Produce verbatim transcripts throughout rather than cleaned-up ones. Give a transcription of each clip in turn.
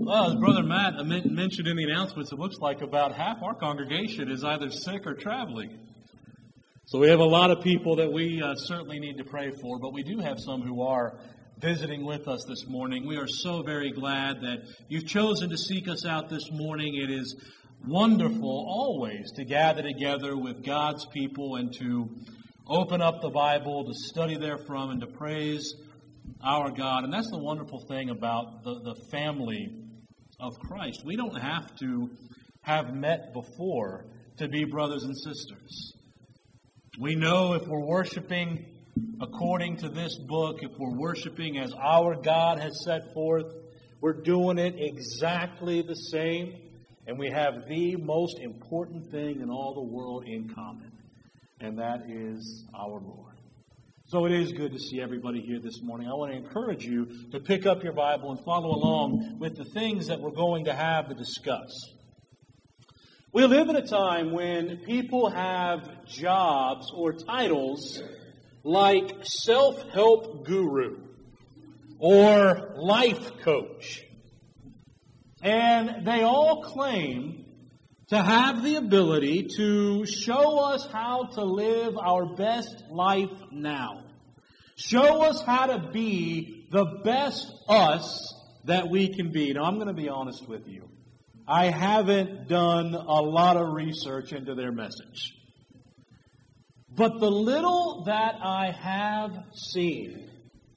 Well, as Brother Matt mentioned in the announcements, it looks like about half our congregation is either sick or traveling. So we have a lot of people that we uh, certainly need to pray for, but we do have some who are visiting with us this morning. We are so very glad that you've chosen to seek us out this morning. It is wonderful always to gather together with God's people and to open up the Bible, to study therefrom, and to praise our God. And that's the wonderful thing about the, the family of Christ. We don't have to have met before to be brothers and sisters. We know if we're worshiping according to this book, if we're worshiping as our God has set forth, we're doing it exactly the same, and we have the most important thing in all the world in common, and that is our Lord. So it is good to see everybody here this morning. I want to encourage you to pick up your Bible and follow along with the things that we're going to have to discuss. We live in a time when people have jobs or titles like self-help guru or life coach. And they all claim to have the ability to show us how to live our best life now. Show us how to be the best us that we can be. Now, I'm going to be honest with you. I haven't done a lot of research into their message. But the little that I have seen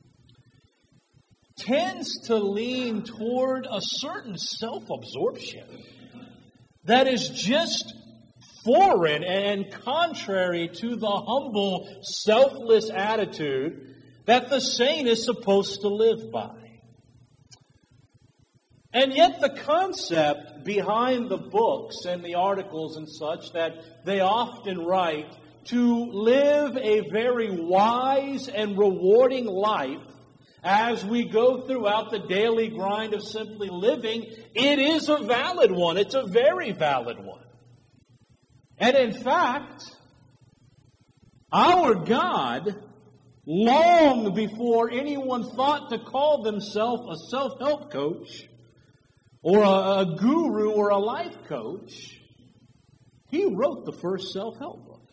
tends to lean toward a certain self-absorption that is just foreign and contrary to the humble, selfless attitude that the saint is supposed to live by. And yet the concept behind the books and the articles and such that they often write to live a very wise and rewarding life as we go throughout the daily grind of simply living, it is a valid one. It's a very valid one. And in fact, our God, long before anyone thought to call themselves a self-help coach or a, a guru or a life coach, He wrote the first self-help book.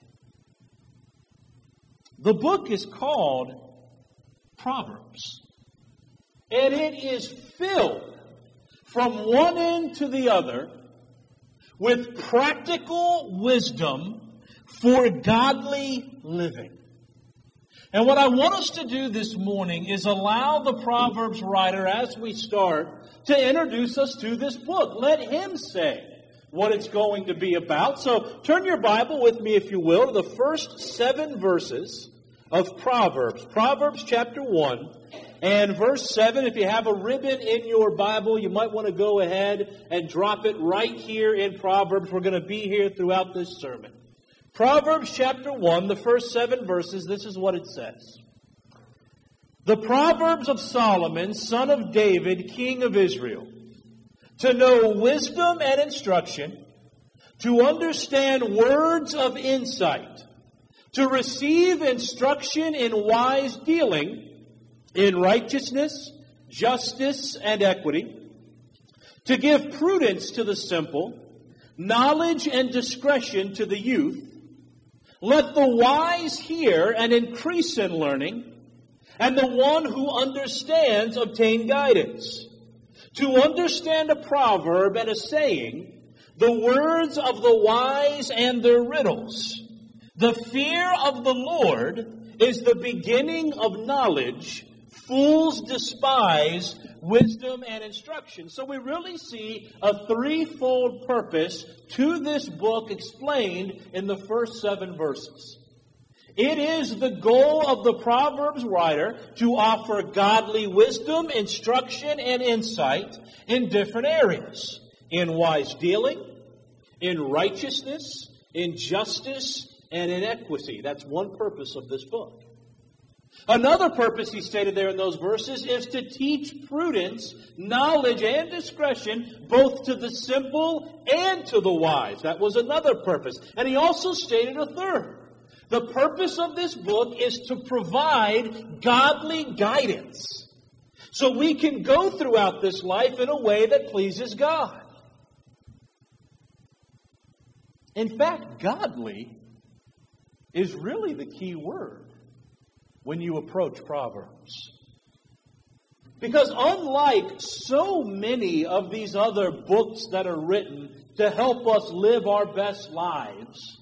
The book is called Proverbs. And it is filled from one end to the other with practical wisdom for godly living. And what I want us to do this morning is allow the Proverbs writer, as we start, to introduce us to this book. Let him say what it's going to be about. So turn your Bible with me, if you will, to the first seven verses of Proverbs. Proverbs chapter one and verse seven. If you have a ribbon in your Bible, you might want to go ahead and drop it right here in Proverbs. We're going to be here throughout this sermon. Proverbs chapter one, the first seven verses, this is what it says. The Proverbs of Solomon, son of David, king of Israel, to know wisdom and instruction, to understand words of insight, to receive instruction in wise dealing, in righteousness, justice, and equity, to give prudence to the simple, knowledge and discretion to the youth. Let the wise hear and increase in learning, and the one who understands obtain guidance. To understand a proverb and a saying, the words of the wise and their riddles. The fear of the Lord is the beginning of knowledge. Fools despise wisdom and instruction. So we really see a threefold purpose to this book explained in the first seven verses. It is the goal of the Proverbs writer to offer godly wisdom, instruction, and insight in different areas. In wise dealing, in righteousness, in justice, and in equity. That's one purpose of this book. Another purpose he stated there in those verses is to teach prudence, knowledge, and discretion both to the simple and to the wise. That was another purpose. And he also stated a third. The purpose of this book is to provide godly guidance. so we can go throughout this life in a way that pleases God. In fact, godly is really the key word when you approach Proverbs. Because unlike so many of these other books that are written to help us live our best lives,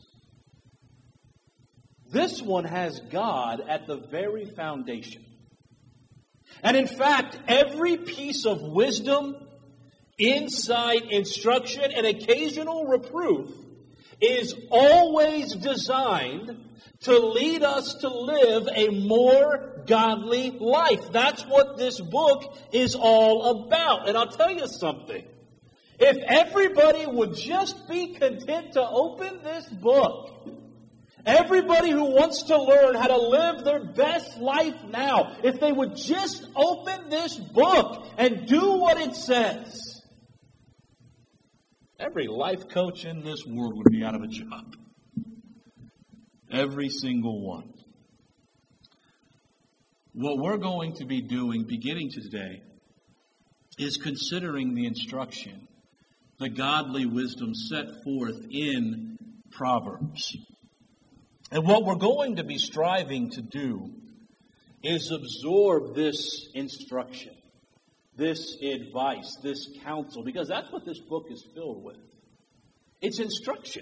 this one has God at the very foundation. And in fact, every piece of wisdom, insight, instruction, and occasional reproof is always designed to lead us to live a more godly life. That's what this book is all about. And I'll tell you something. If everybody would just be content to open this book, everybody who wants to learn how to live their best life now, if they would just open this book and do what it says, every life coach in this world would be out of a job. Every single one. What we're going to be doing beginning today is considering the instruction, the godly wisdom set forth in Proverbs. And what we're going to be striving to do is absorb this instruction, this advice, this counsel, because that's what this book is filled with. It's instruction.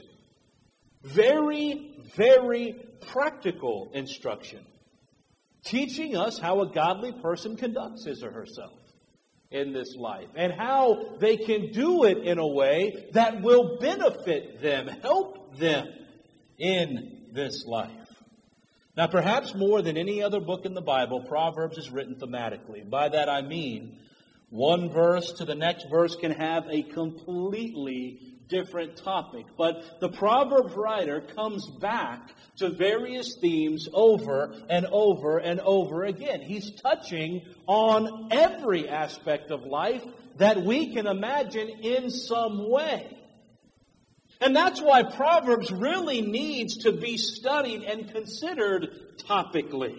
Very, very practical instruction. Teaching us how a godly person conducts his or herself in this life. And how they can do it in a way that will benefit them, help them in this life. Now, perhaps more than any other book in the Bible, Proverbs is written thematically. By that I mean, one verse to the next verse can have a completely different topic. But the Proverbs writer comes back to various themes over and over and over again. He's touching on every aspect of life that we can imagine in some way. And that's why Proverbs really needs to be studied and considered topically.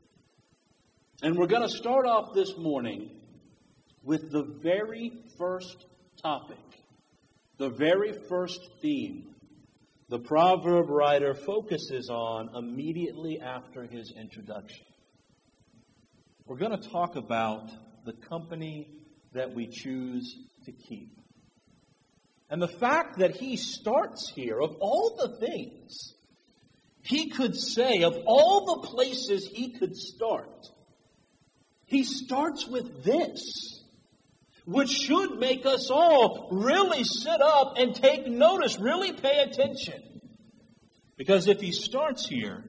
And we're going to start off this morning with the very first topic, the very first theme the proverb writer focuses on immediately after his introduction. We're going to talk about the company that we choose to keep. And the fact that he starts here, of all the things he could say, of all the places he could start, he starts with this, which should make us all really sit up and take notice, really pay attention. Because if he starts here,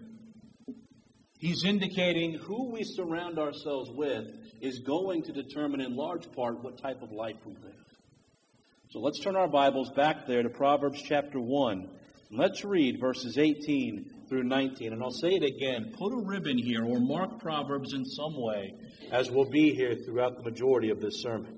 he's indicating who we surround ourselves with is going to determine in large part what type of life we live. So let's turn our Bibles back there to Proverbs chapter one. Let's read verses eighteen through nineteen. And I'll say it again. Put a ribbon here or mark Proverbs in some way, as we'll be here throughout the majority of this sermon.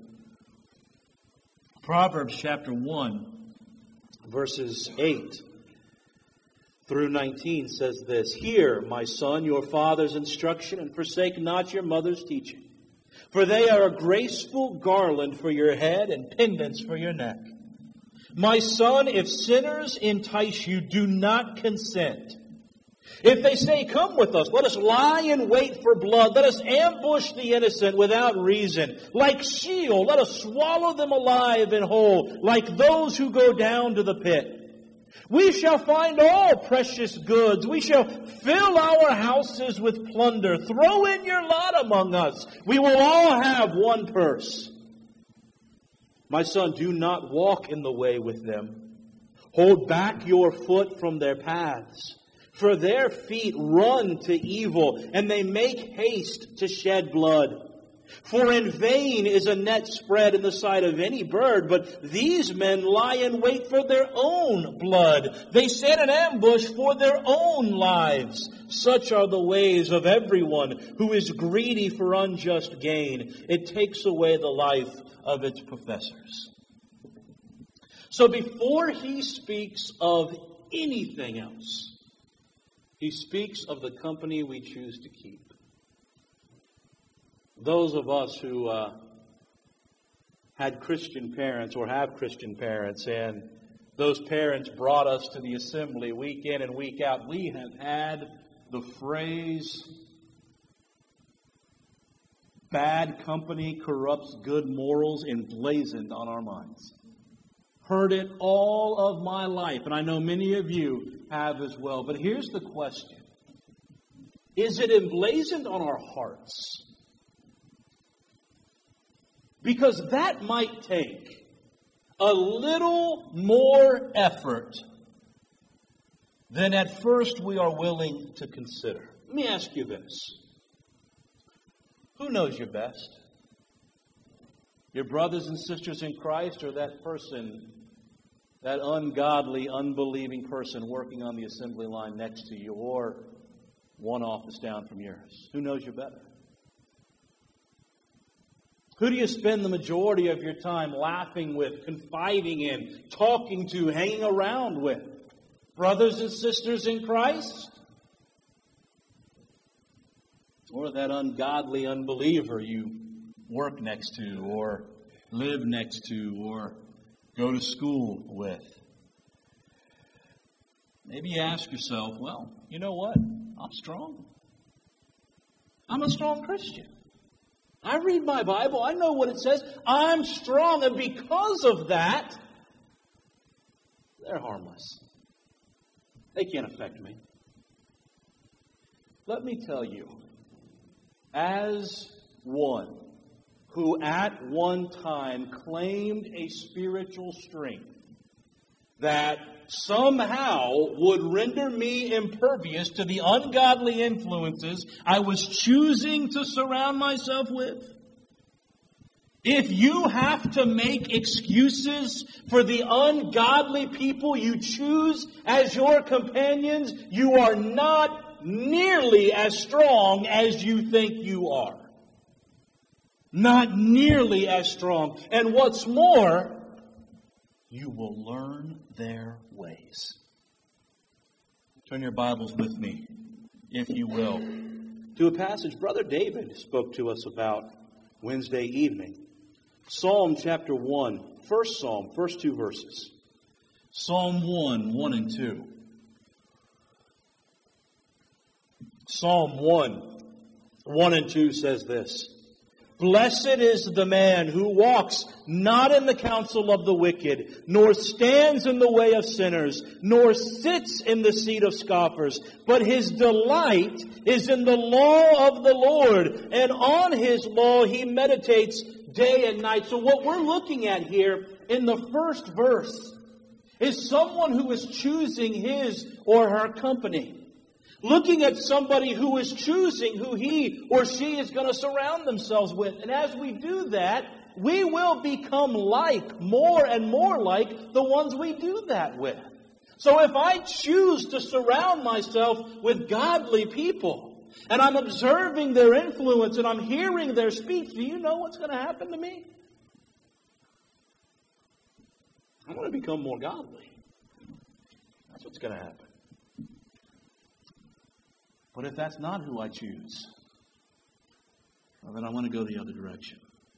Proverbs chapter one, verses eight through nineteen says this: Hear, my son, your father's instruction, and forsake not your mother's teaching. For they are a graceful garland for your head and pendants for your neck. My son, if sinners entice you, do not consent. If they say, come with us, let us lie in wait for blood. Let us ambush the innocent without reason. Like Sheol, let us swallow them alive and whole, like those who go down to the pit. We shall find all precious goods. We shall fill our houses with plunder. Throw in your lot among us. We will all have one purse. My son, do not walk in the way with them. Hold back your foot from their paths. For their feet run to evil, and they make haste to shed blood. For in vain is a net spread in the sight of any bird, but these men lie in wait for their own blood. They set an ambush for their own lives. Such are the ways of everyone who is greedy for unjust gain. It takes away the life of its possessors. So before he speaks of anything else, he speaks of the company we choose to keep. those of us who uh, had Christian parents or have Christian parents, and those parents brought us to the assembly week in and week out, we have had the phrase, bad company corrupts good morals, emblazoned on our minds. Heard it all of my life, and I know many of you have as well. But here's the question. Is it emblazoned on our hearts? Because that might take a little more effort than at first we are willing to consider. Let me ask you this. Who knows you best? Your brothers and sisters in Christ, or that person, that ungodly, unbelieving person working on the assembly line next to you, or one office down from yours? Who knows you better? Who do you spend the majority of your time laughing with, confiding in, talking to, hanging around with? Brothers and sisters in Christ? Or that ungodly unbeliever you work next to, or live next to, or go to school with? Maybe you ask yourself, well, you know what? I'm strong. I'm a strong Christian. I read my Bible. I know what it says. I'm strong. And because of that, they're harmless. They can't affect me. Let me tell you, as one who at one time claimed a spiritual strength that somehow would render me impervious to the ungodly influences I was choosing to surround myself with. If you have to make excuses for the ungodly people you choose as your companions, you are not nearly as strong as you think you are. Not nearly as strong. And what's more, you will learn their ways. Turn your Bibles with me, if you will, to a passage Brother David spoke to us about Wednesday evening. Psalm chapter one, first Psalm, first two verses. Psalm one, one and two. Psalm one, one and two says this. Blessed is the man who walks not in the counsel of the wicked, nor stands in the way of sinners, nor sits in the seat of scoffers. But his delight is in the law of the Lord, and on his law he meditates day and night. So what we're looking at here in the first verse is someone who is choosing his or her company. Looking at somebody who is choosing who he or she is going to surround themselves with. And as we do that, we will become like, more and more like, the ones we do that with. So if I choose to surround myself with godly people, and I'm observing their influence, and I'm hearing their speech, do you know what's going to happen to me? I'm going to become more godly. That's what's going to happen. But if that's not who I choose, well, then I want to go the other direction.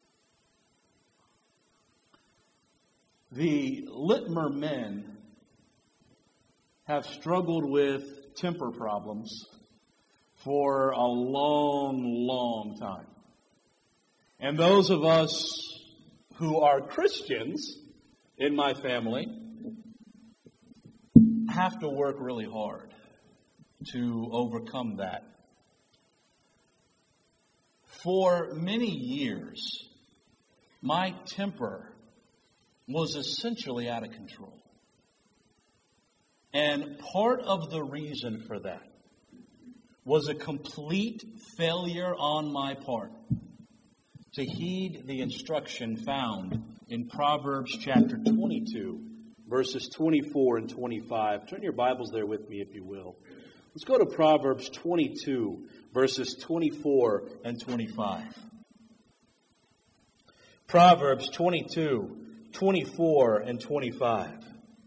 The Litmer men have struggled with temper problems for a long, long time. And those of us who are Christians in my family have to work really hard to overcome that. For many years, my temper was essentially out of control. And part of the reason for that was a complete failure on my part to heed the instruction found in Proverbs chapter twenty-two, verses twenty-four and twenty-five. Turn your Bibles there with me, if you will. Let's go to Proverbs twenty-two, verses twenty-four and twenty-five. Proverbs twenty-two, twenty-four and twenty-five.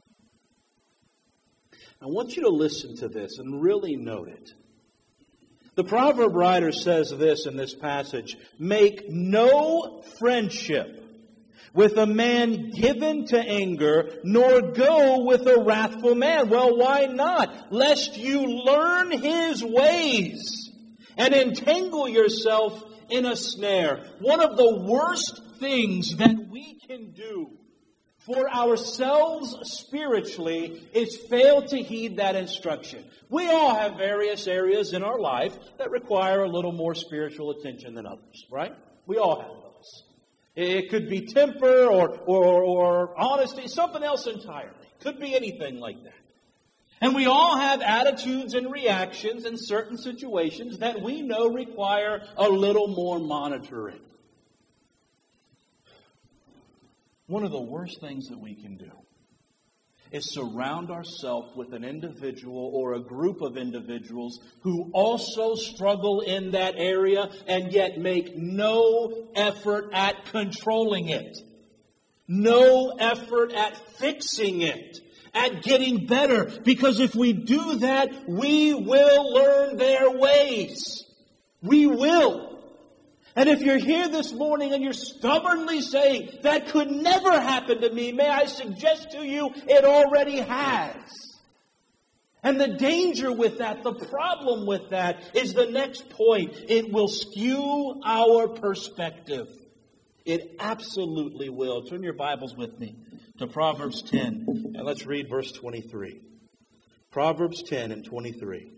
I want you to listen to this and really note it. The proverb writer says this in this passage: make no friendship with a man given to anger, nor go with a wrathful man. Well, why not? Lest you learn his ways and entangle yourself in a snare. One of the worst things that we can do for ourselves spiritually is fail to heed that instruction. We all have various areas in our life that require a little more spiritual attention than others, right? We all have those. It could be temper or, or, or honesty, something else entirely. Could be anything like that. And we all have attitudes and reactions in certain situations that we know require a little more monitoring. One of the worst things that we can do is surround ourselves with an individual or a group of individuals who also struggle in that area and yet make no effort at controlling it. No effort at fixing it, at getting better. Because if we do that, we will learn their ways. We will. And if you're here this morning and you're stubbornly saying, that could never happen to me, may I suggest to you, it already has. And the danger with that, the problem with that, is the next point. It will skew our perspective. It absolutely will. Turn your Bibles with me to Proverbs ten. And let's read verse twenty-three. Proverbs ten and twenty-three.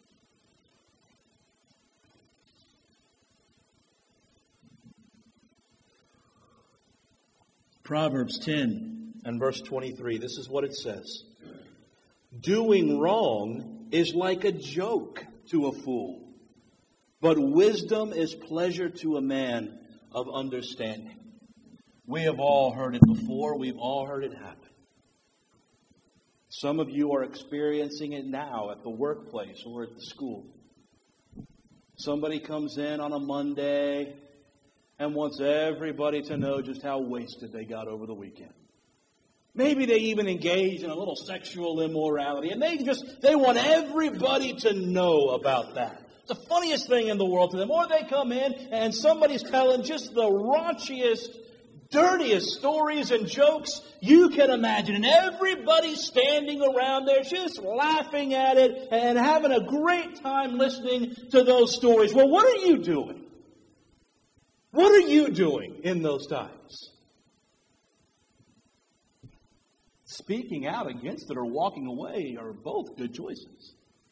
Proverbs ten and verse twenty-three. This is what it says. Doing wrong is like a joke to a fool, but wisdom is pleasure to a man of understanding. We have all heard it before. We've all heard it happen. Some of you are experiencing it now at the workplace or at the school. Somebody comes in on a Monday and wants everybody to know just how wasted they got over the weekend. Maybe they even engage in a little sexual immorality, and they just, they want everybody to know about that. It's the funniest thing in the world to them. Or they come in and somebody's telling just the raunchiest, dirtiest stories and jokes you can imagine. And everybody's standing around there just laughing at it and having a great time listening to those stories. Well, what are you doing? What are you doing in those times? Speaking out against it or walking away are both good choices.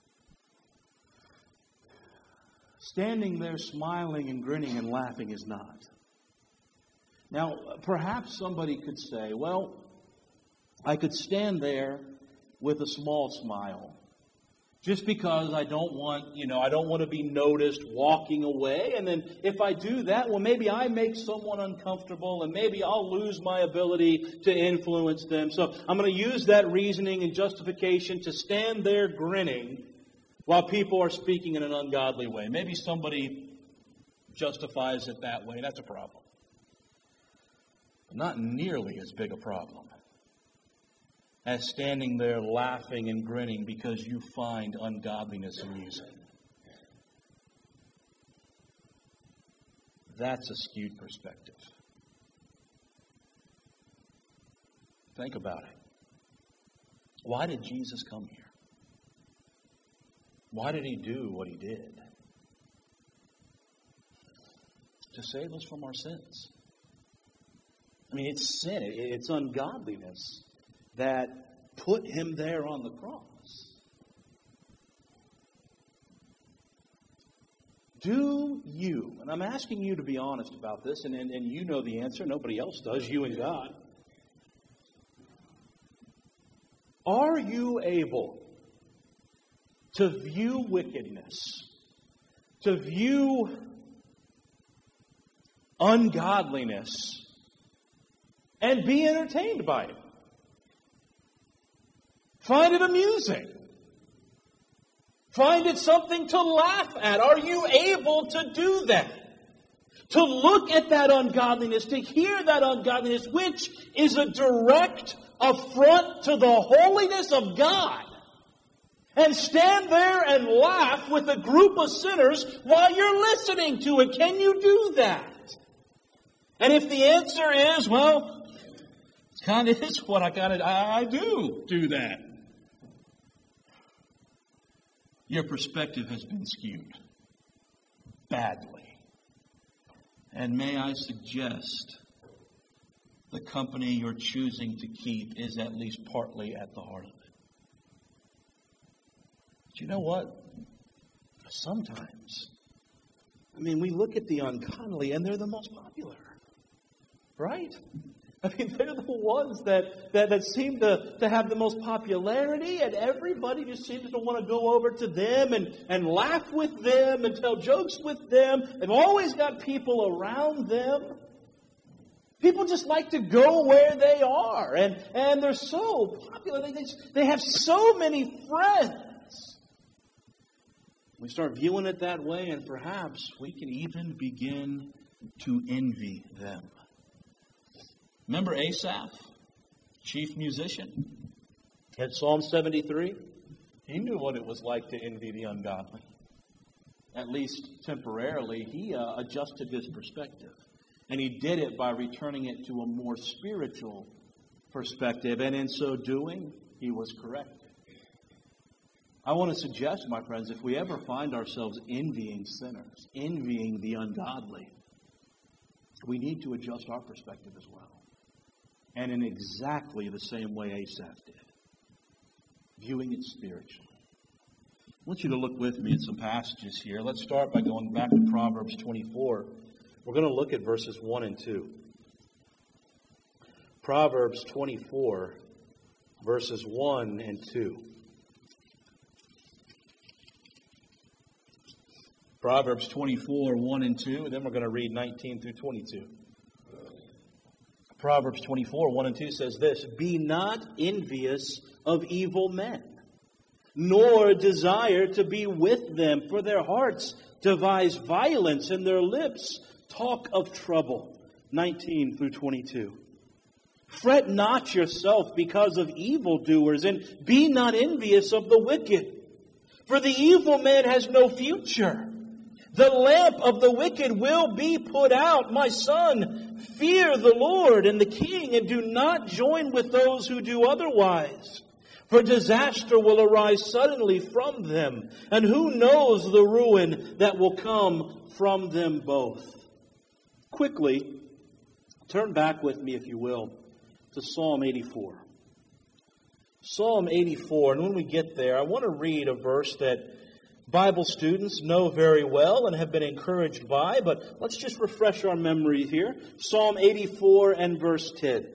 Standing there smiling and grinning and laughing is not. Now, perhaps somebody could say, well, I could stand there with a small smile. Just because I don't want, you know, I don't want to be noticed walking away. And then if I do that, well, maybe I make someone uncomfortable and maybe I'll lose my ability to influence them. So I'm going to use that reasoning and justification to stand there grinning while people are speaking in an ungodly way. Maybe somebody justifies it that way. That's a problem. But not nearly as big a problem as standing there laughing and grinning because you find ungodliness amusing. That's a skewed perspective. Think about it. Why did Jesus come here? Why did he do what he did? To save us from our sins. I mean, it's sin. It's ungodliness that put him there on the cross. Do you, and I'm asking you to be honest about this, and, and, and you know the answer, nobody else does, you and God. Are you able to view wickedness, to view ungodliness, and be entertained by it? Find it amusing. Find it something to laugh at. Are you able to do that? To look at that ungodliness, to hear that ungodliness, which is a direct affront to the holiness of God. and stand there and laugh with a group of sinners while you're listening to it? Can you do that? And if the answer is, well, it kind of is what I got to, I, I do do that. Your perspective has been skewed badly. And may I suggest the company you're choosing to keep is at least partly at the heart of it. But you know what? Sometimes, I mean, we look at the ungodly and they're the most popular. Right? I mean, they're the ones that, that, that seem to, to have the most popularity, and everybody just seems to want to go over to them and, and laugh with them and tell jokes with them. They've always got people around them. People just like to go where they are, and, and they're so popular. They, they, they have so many friends. We start viewing it that way, and perhaps we can even begin to envy them. Remember Asaph, chief musician, at Psalm seventy-three? He knew what it was like to envy the ungodly. At least temporarily, he uh, adjusted his perspective. And he did it by returning it to a more spiritual perspective. And in so doing, he was corrected. I want to suggest, my friends, if we ever find ourselves envying sinners, envying the ungodly, we need to adjust our perspective as well. And in exactly the same way Asaph did. Viewing it spiritually. I want you to look with me at some passages here. Let's start by going back to Proverbs twenty-four. We're going to look at verses one and two. Proverbs twenty-four, verses one and two. Proverbs twenty-four, one and two. And then we're going to read nineteen through twenty-two. Proverbs twenty-four, one and two says this: Be not envious of evil men, nor desire to be with them, for their hearts devise violence, and their lips talk of trouble. nineteen through twenty-two. Fret not yourself because of evildoers, and be not envious of the wicked. For the evil man has no future. The lamp of the wicked will be put out. My son, fear the Lord and the king, and do not join with those who do otherwise. For disaster will arise suddenly from them, and who knows the ruin that will come from them both. Quickly, turn back with me, if you will, to Psalm eighty-four. Psalm eighty-four, and when we get there, I want to read a verse that Bible students know very well and have been encouraged by, but let's just refresh our memory here. Psalm eighty-four and verse ten.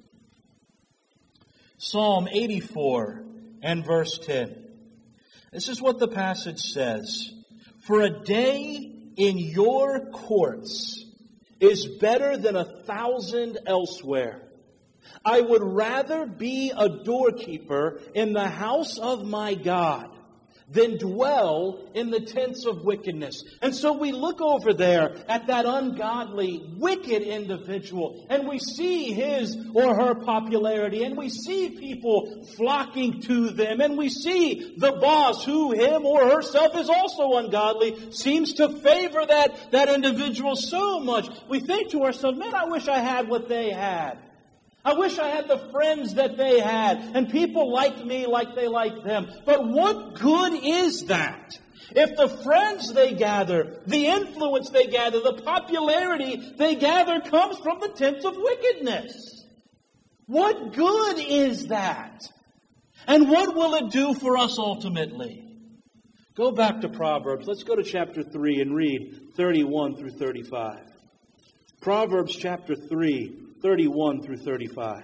Psalm eighty-four and verse ten. This is what the passage says. For a day in your courts is better than a thousand elsewhere. I would rather be a doorkeeper in the house of my God than dwell in the tents of wickedness. And so we look over there at that ungodly, wicked individual, and we see his or her popularity, and we see people flocking to them, and we see the boss, who him or herself is also ungodly, seems to favor that, that individual so much. We think to ourselves, man, I wish I had what they had. I wish I had the friends that they had, and people liked me like they liked them. But what good is that? If the friends they gather, the influence they gather, the popularity they gather comes from the tents of wickedness. What good is that? And what will it do for us ultimately? Go back to Proverbs. Let's go to chapter three and read thirty-one through thirty-five. Proverbs chapter three. thirty-one through thirty-five.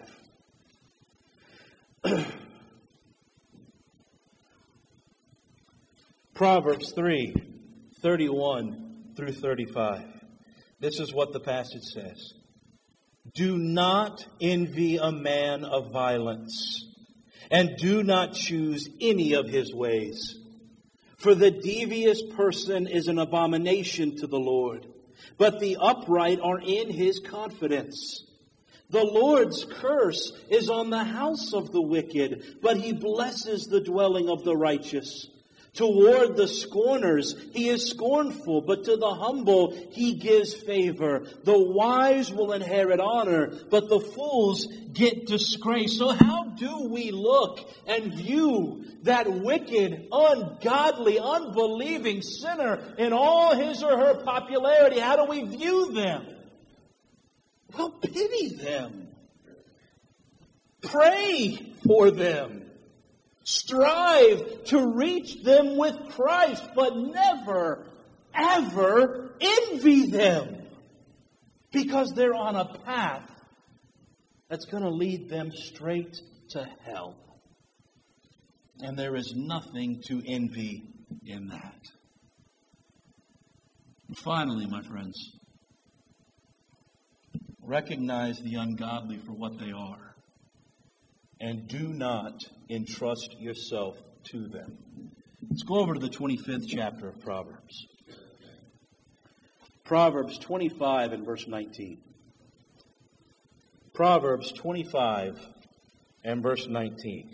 Proverbs three, thirty-one through thirty-five. This is what the passage says. Do not envy a man of violence, and do not choose any of his ways. For the devious person is an abomination to the Lord, but the upright are in his confidence. The Lord's curse is on the house of the wicked, but he blesses the dwelling of the righteous. Toward the scorners he is scornful, but to the humble he gives favor. The wise will inherit honor, but the fools get disgrace. So how do we look and view that wicked, ungodly, unbelieving sinner in all his or her popularity? How do we view them? Well, pity them. Pray for them. Strive to reach them with Christ, but never, ever envy them. Because they're on a path that's going to lead them straight to hell. And there is nothing to envy in that. And finally, my friends, recognize the ungodly for what they are. And do not entrust yourself to them. Let's go over to the twenty-fifth chapter of Proverbs. Proverbs twenty-five and verse nineteen. Proverbs twenty-five and verse nineteen.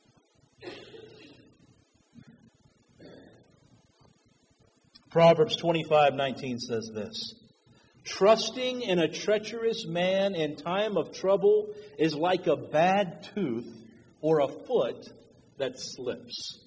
Proverbs twenty-five nineteen says this. Trusting in a treacherous man in time of trouble is like a bad tooth or a foot that slips.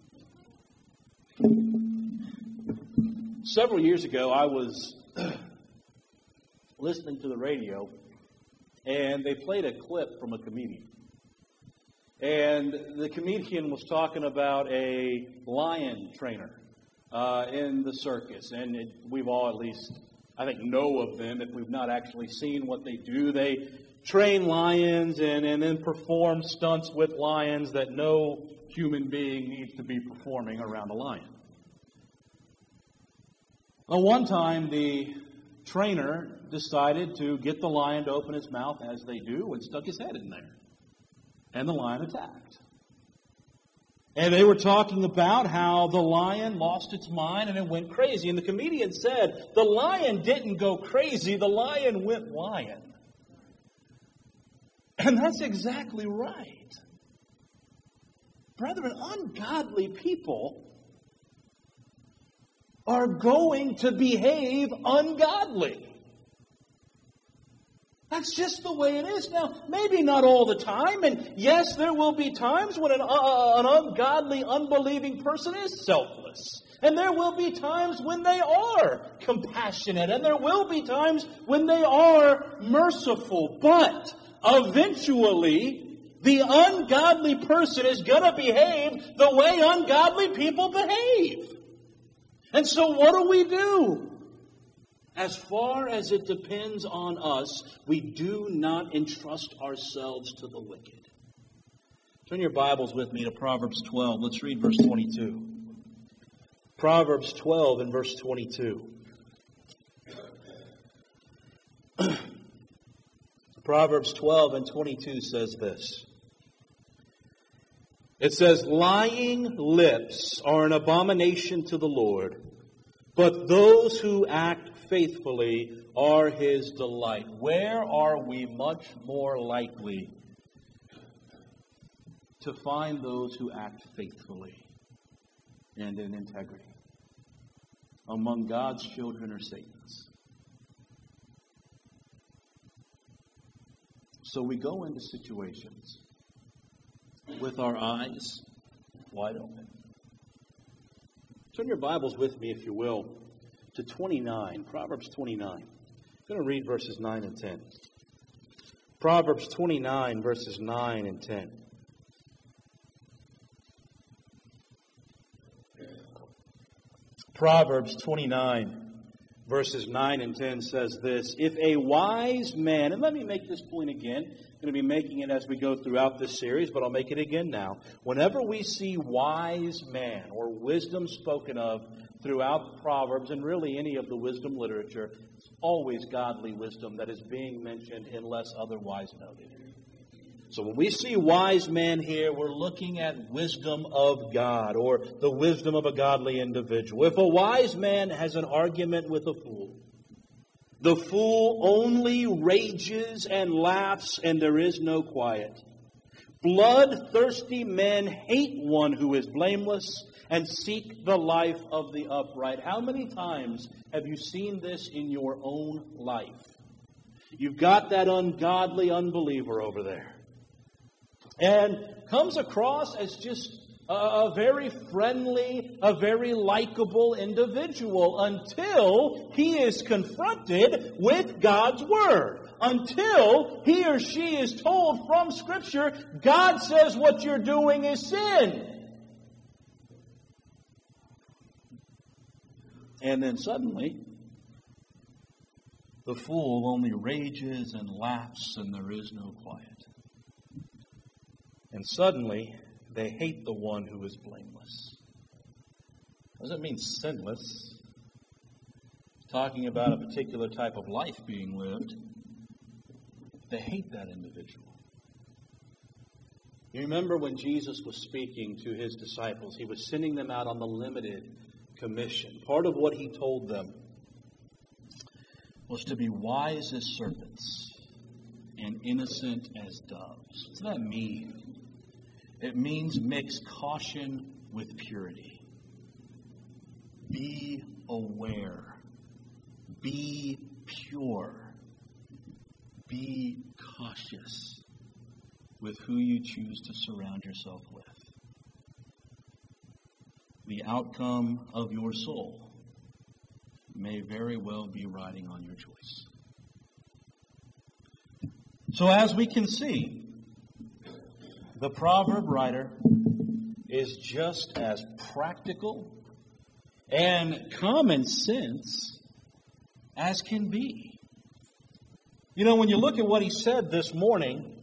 Several years ago, I was listening to the radio, and they played a clip from a comedian. And the comedian was talking about a lion trainer uh, in the circus. And it, we've all at least... I think, know of them if we've not actually seen what they do. They train lions and, and then perform stunts with lions that no human being needs to be performing around a lion. Well, one time the trainer decided to get the lion to open his mouth as they do and stuck his head in there. And the lion attacked. And they were talking about how the lion lost its mind and it went crazy. And the comedian said, the lion didn't go crazy, the lion went lion. And that's exactly right. Brethren, ungodly people are going to behave ungodly. That's just the way it is. Now, maybe not all the time. And yes, there will be times when an, uh, an ungodly, unbelieving person is selfless. And there will be times when they are compassionate. And there will be times when they are merciful. But eventually, the ungodly person is going to behave the way ungodly people behave. And so what do we do? As far as it depends on us, we do not entrust ourselves to the wicked. Turn your Bibles with me to Proverbs twelve. Let's read verse twenty-two. Proverbs twelve and verse twenty-two. Proverbs twelve and twenty-two says this. It says, lying lips are an abomination to the Lord, but those who act faithfully are his delight. Where are we much more likely to find those who act faithfully and in integrity? Among God's children or Satan's? So we go into situations with our eyes wide open. Turn your Bibles with me, if you will, to twenty-nine, Proverbs twenty-nine. I'm going to read verses nine and ten. Proverbs twenty-nine, verses nine and ten. Proverbs twenty-nine, verses nine and ten says this. If a wise man, and let me make this point again. I'm going to be making it as we go throughout this series, but I'll make it again now. Whenever we see wise man or wisdom spoken of throughout Proverbs and really any of the wisdom literature, it's always godly wisdom that is being mentioned unless otherwise noted. So when we see wise man here, we're looking at wisdom of God or the wisdom of a godly individual. If a wise man has an argument with a fool, The fool only rages and laughs, and there is no quiet. Bloodthirsty men hate one who is blameless and seek the life of the upright. How many times have you seen this in your own life? You've got that ungodly unbeliever over there. And comes across as just a, a very friendly, a very likable individual until he is confronted with God's Word. Until he or she is told from Scripture, God says what you're doing is sin. And then suddenly, the fool only rages and laughs, and there is no quiet. And suddenly, they hate the one who is blameless. Doesn't mean sinless. It's talking about a particular type of life being lived. They hate that individual. You remember when Jesus was speaking to his disciples, he was sending them out on the limited commission. Part of what he told them was to be wise as serpents and innocent as doves. What does that mean? It means mix caution with purity. Be aware. Be pure. Be cautious with who you choose to surround yourself with. The outcome of your soul may very well be riding on your choice. So as we can see, the proverb writer is just as practical and common sense as can be. You know, when you look at what he said this morning,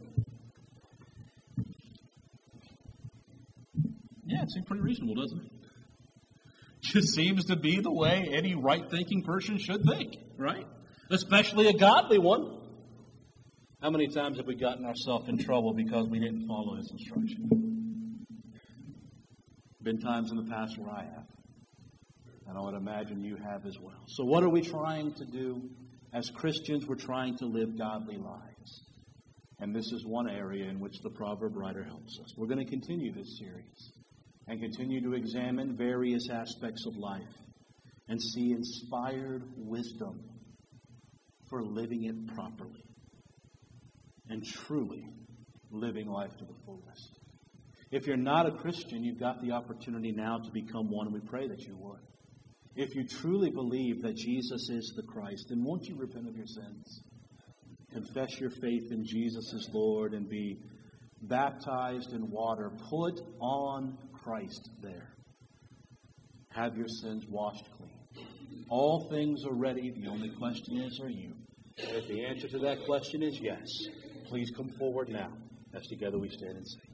yeah, it seems pretty reasonable, doesn't it? Just seems to be the way any right-thinking person should think, right? Especially a godly one. How many times have we gotten ourselves in trouble because we didn't follow his instruction? Been times in the past where I have. And I would imagine you have as well. So what are we trying to do? As Christians, we're trying to live godly lives. And this is one area in which the proverb writer helps us. We're going to continue this series and continue to examine various aspects of life and see inspired wisdom for living it properly and truly living life to the fullest. If you're not a Christian, you've got the opportunity now to become one, and we pray that you would. If you truly believe that Jesus is the Christ, then won't you repent of your sins? Confess your faith in Jesus as Lord and be baptized in water. Put on Christ there. Have your sins washed clean. All things are ready. The only question is, are you? If the answer to that question is yes, please come forward now as together we stand and sing.